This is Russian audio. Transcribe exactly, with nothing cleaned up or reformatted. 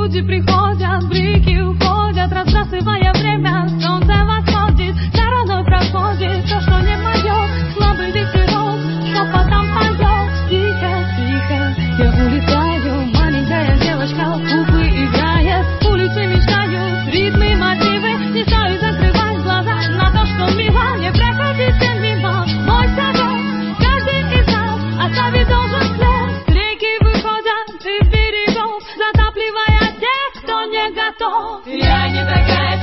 Люди приходят, блики уходят, разбрасывая время. Солнце восходит, стороной проходит то, что не мое. Слабый ветерок, шепотом поет. Тихо, тихо, я улетаю. Маленькая девочка, куклы играет. Улицы мечтают, ритмы, мотивы. Не стоит закрывать глаза на то, что мило. Не проходите мимо, мой совет. Каждый из нас оставить должен след. Реки выходят из берегов, затапливая тех, кто не готов. Я не такая.